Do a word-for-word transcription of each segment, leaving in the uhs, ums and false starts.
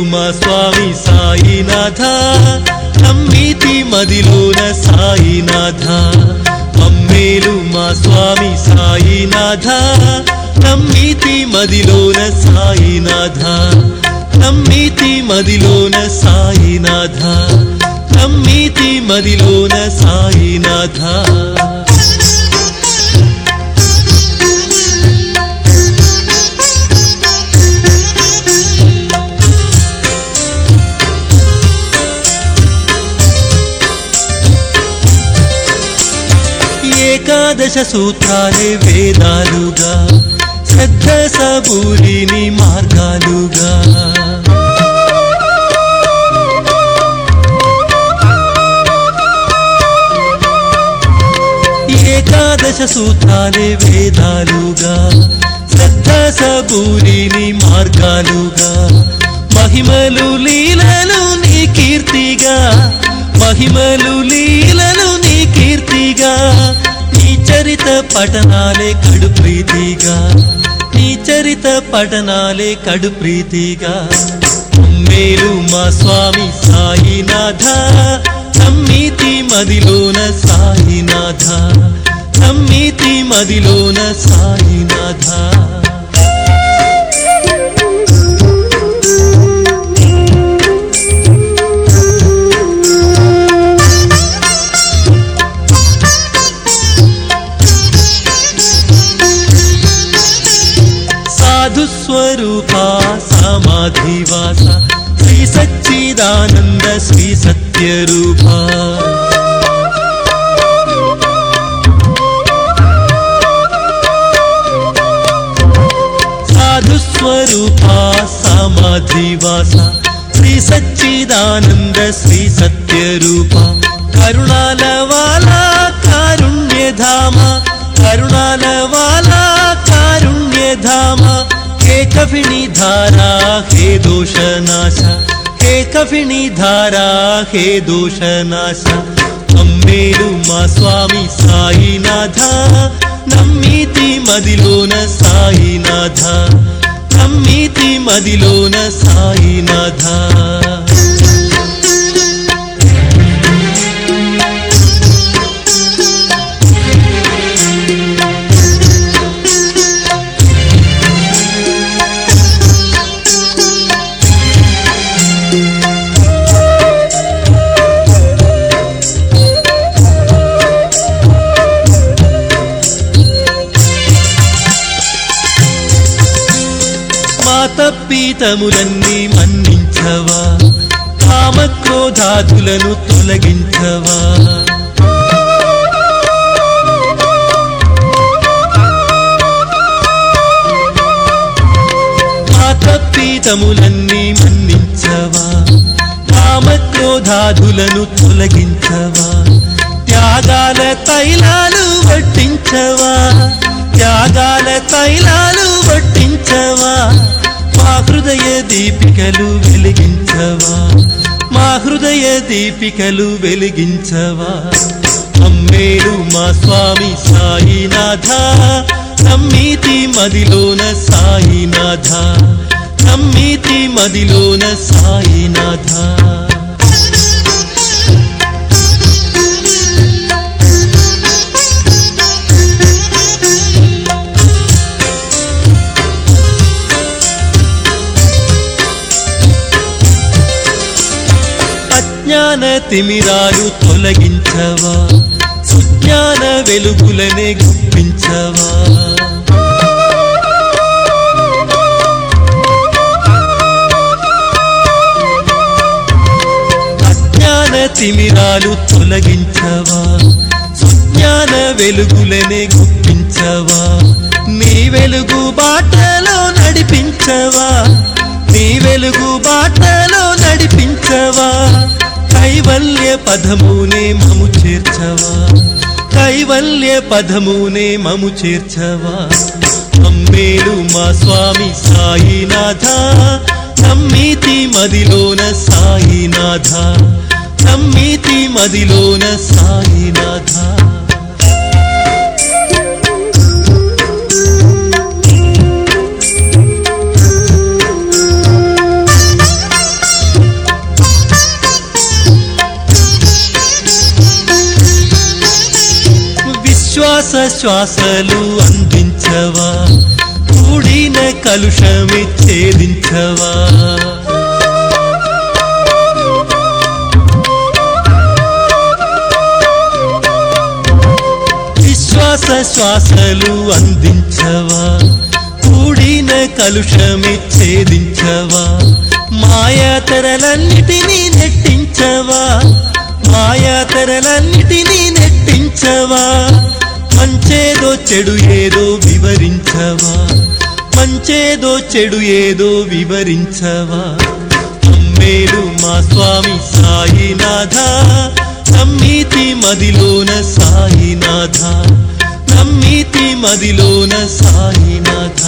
మా స్వామి సాయినాథ నమ్మితి మదిలోన సాయినాథ మమ్మేలు మా స్వామి సాయినాథ నమ్మితి మదిలోన సాయినాథ నమ్మితి మదిలోన సాయినాథ నమ్మితి మదిలోన సాయినాథ ఏకాదశ సూత్రాలే వేదాలుగా శ్రద్ధ సబూరిని మార్గాలుగా ఏకాదశ సూత్రాలే వేదాలుగా శ్రద్ధ సబూరిని మార్గాలుగా మహిమలు లీలలు నీ కీర్తిగా మహిమలు లీలలు నీ కీర్తిగా నీ చరిత పఠనాలే కడు ప్రీతిగా నీ చరిత పఠనాలే కడు ప్రీతిగా మేలు మా స్వామి సాయినాథ నమ్మితి మదిలోన సాయినాథ నమ్మితి మదిలోన సాయినాథ సాధుస్వరూపా సమాధివాస శ్రీ సచ్చిదానంద శ్రీ సత్యరూపా సాధుస్వరూపా సమాధివాస శ్రీ సచ్చిదానంద శ్రీ సత్యరూపా కరుణాల వాలా కారుణ్యధామ కరుణాల వాలా కారుణ్యధామ హే కఫిని ధారా హే దోషనాశ హే కఫిని ధారా హే దోషనాశ మమ్మేలు మా స్వామి సాయినాథ నమ్మితి మదిలోన సాయినాథ నమ్మితి మదిలోన సాయినాథ తప్పితములన్నీ మన్నించవా కామక్రోధాదులను తొలగించవా మా తప్పితములన్నీ మన్నించవా కామక్రోధాదులను తొలగించవా త్యాగాల తైలాలు వడ్డించవా త్యాగాల తైలాలు వడ్డించవా మా హృదయ దీపికలు వెలిగించవా మా హృదయ దీపికలు వెలిగించవా అమ్మేలు మా స్వామి సాయినాథ నమ్మితి మదిలోన సాయినాథ నమ్మితి మదిలోన సాయినాథ అజ్ఞాన తిమిరాలు తొలగించవా సుజ్ఞాన వెలుగులనే గుప్పించవా అజ్ఞాన తిమిరాలు తొలగించవా సుజ్ఞాన వెలుగులనే గుప్పించవా నీ వెలుగు బాటలో నడిపించవా నీ వెలుగు బాటలో నడిపించవా కైవల్య పదమునే మము చేర్చవా కైవల్య పదమునే మము చేర్చవా అమ్మేలు మా స్వామి సాయినాథ నమ్మితి మదిలోన సాయినాథ నమ్మితి మదిలోన సాయినాథ విశ్వాస శ్వాసలు అందించవా కూడిన కలుషమి ఛేదించవా విశ్వాస శ్వాసలు అందించవా కూడిన కలుషమి ఛేదించవా మాయాతరలన్నిటినీ నెట్టించవా మాయాతరలన్నిటినీ నెట్టించవా మంచేదో చెడు ఏదో వివరించవా మంచేదో చెడు ఏదో వివరించవా అమ్మేలు మా స్వామి సాయినాథ నమ్మితి మదిలోన సాయినాథ నమ్మితి మదిలోన సాయినాథ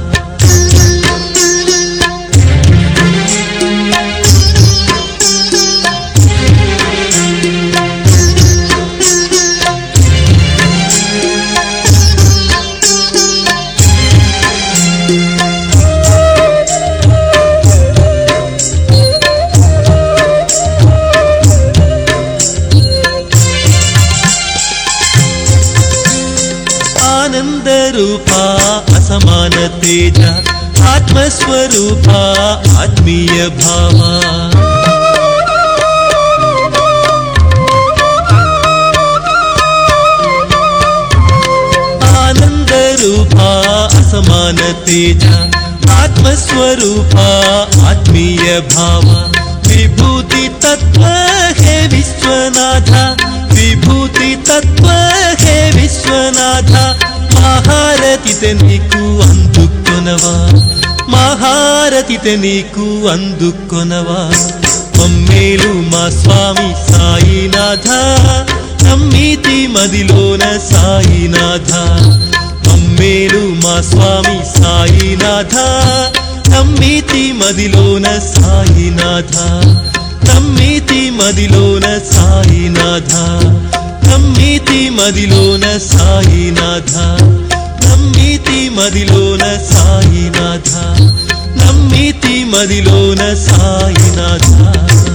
ఆనందరూపా అసమాన తేజ ఆత్మస్వరూపా ఆత్మీయ భావా ఆనందరూపా అసమాన తేజ ఆత్మస్వరూపా ఆత్మీయ భావా విభూతి తత్వ హే విశ్వనాథ విభూతి తత్వ హే విశ్వనాథ మహారతిత నీకు అందుకొనవా మహారతిత నీకు అందుకొనవా మమ్మేలు మా స్వామి సాయినాథ నమ్మితి మదిలోన సాయినాథ మమ్మేలు మా స్వామి సాయినాథ నమ్మితి మదిలోన సాయినాథ నమ్మితి మదిలోన సాయినాథ నమ్మితి మదిలోన సాయినాథ నమ్మితి మదిలోన సాయినాథ నమ్మితి మదిలోన సాయినాథ